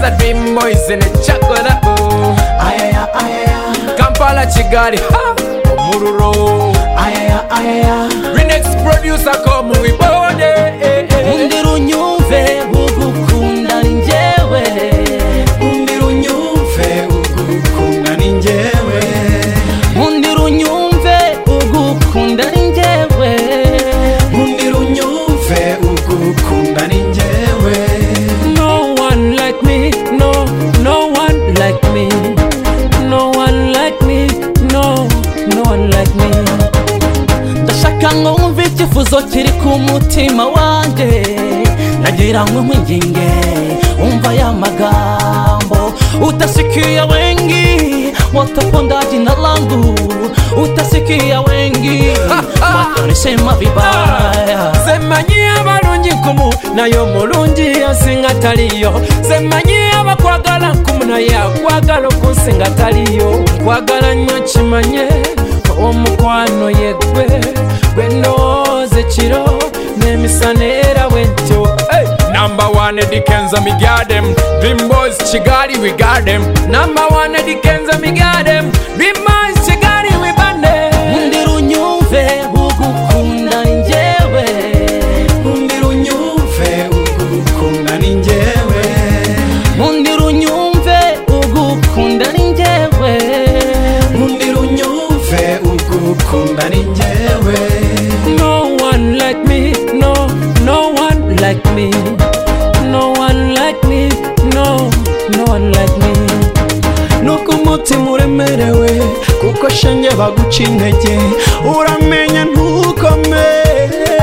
Nyanza Dream Boys in a chocolate. Ayaya ayaya Kampala Kigali ha Omururo. ayaya ayaya Renex producer come we bode. Undiru nyumve ugukunda ninjewe Undiru nyumve ugukunda ninjewe Undiru nyumve ugukunda ninjewe Undiru nyumve ugukunda ninjewe No one like me, no one like me. No one like me, no one like me. Ndashaka ngo wumve ikifuzo kiri ku mutima wanjye nagira ngo nkwinginge umva ya magambo utasikia wengi wataponda jina langu utasikia wengi watanisema vibaya Semanyi abalungi nkumu nayo mulungi asinga taliyo. Semanyi abakwagala nkumu naye akwagala okunsinga taliyo. Nkwagala nnyo kimanye omukwano ye gwe ndowooza ekiro n'emisana era bwentyo. Number one Eddie Kenza me got them. Dream Boys Kigali we got them. Number one Eddie Kenza me got them. Dream Boys Kigali we band them. Undiru nyumve ugukunda ninjewe Undiru nyumve ugukunda ninjewe Undiru nyumve ugukunda ninjewe Undiru nyumve ugukunda ninjewe No one like me, no one like me. No one like me, no one like me. Nuko umutima uremerewe kuko shange baguca intege uramenya ntukomere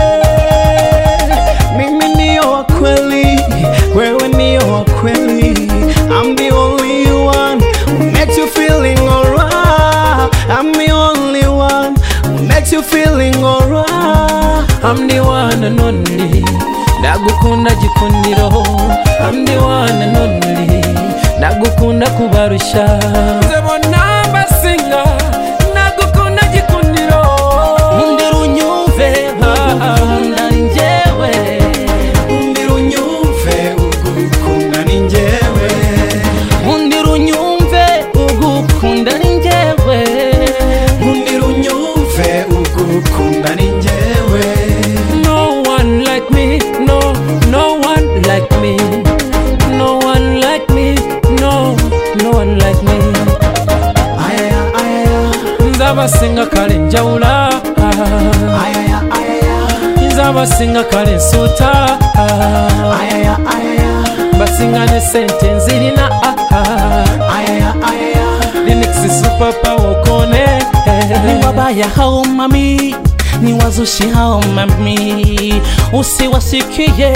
mimi niyo wa kweli wewe niyo wa kweli I'm the only one who makes you feeling alright I'm the only one who makes you feeling alright I'm the one and only. Ndagukunda gikundiro. I'm the one and only. Ndagukunda kubarusha. Nzebona basinga. Ndagukunda gikundiro. Undiru nyumve ugukunda ninjewe Undiru nyumve ugukunda ninjewe Undiru nyumve ugukunda ninjewe Undiru nyumve ugukunda ninjewe No one like me, no one like me. No one like me, no one like me. ayaya ayaya Nzabasinga kale njawula. ayaya ayaya Nzabasinga kale nsuuta. ayaya ayaya Basinga ne sente nzirina. ayaya ayaya Linux super power kone. Ni wabaya hao mami ni wazushi hao mami usiwasikie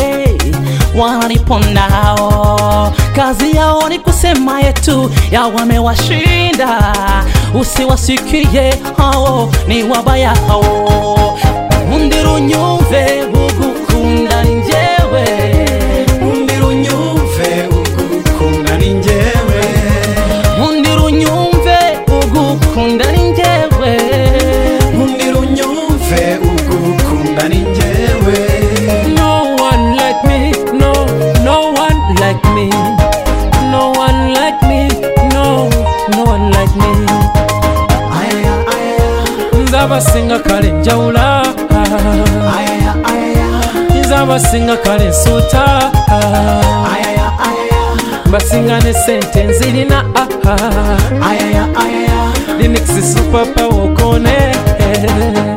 wanipondao kazi yao ni kusema yetu ya wamewashinda usiwasikie hao ni wabaya hao Undiru nyumve ugukunda ninjewe Undiru nyumve ugukunda ninjewe Undiru nyumve ugukunda ninjewe Undiru nyumve ugukunda ninjewe No one like me, no one like me. No one like me, no one like me. ayaya ayaya Nzabasinga kale njawula. ayaya ayaya Nzabasinga kale nsuuta. ayaya ayaya Basinga ne sente nzirina. ayaya ayaya Linux super power kone.